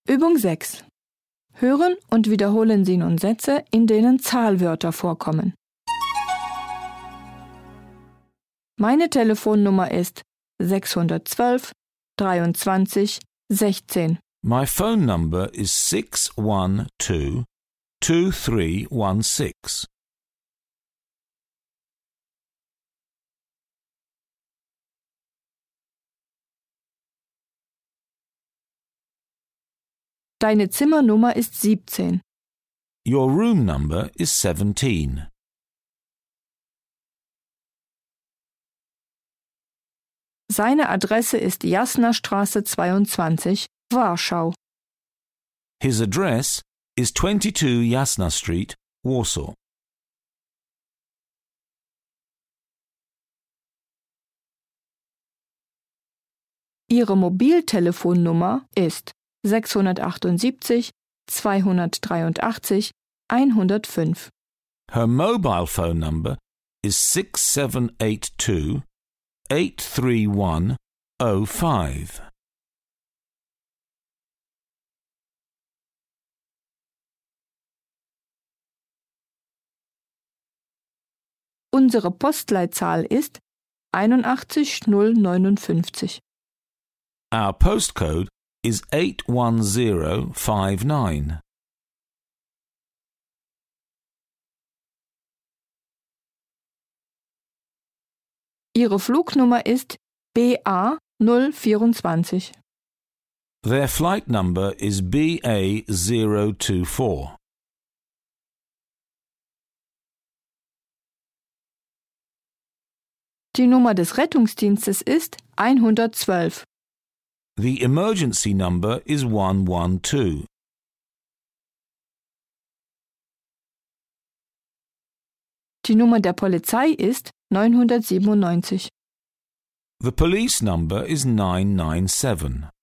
Übung 6. Hören und wiederholen Sie nun Sätze, in denen Zahlwörter vorkommen. Meine Telefonnummer ist 612 23 16. My phone number is 612 2316. Deine Zimmernummer ist 17. Your room number is 17. Seine Adresse ist Jasnastraße 22, Warschau. His address is 22 Jasna Street, Warsaw. Ihre Mobiltelefonnummer ist 678 283 105. Her mobile phone number is 6782 83105. Unsere Postleitzahl ist 81059. Our postcode is 81059. Ihre Flugnummer ist BA 024. Their flight number is BA024. Die Nummer des Rettungsdienstes ist 112. The emergency number is 112. Die Nummer der Polizei ist 997. The police number is 997.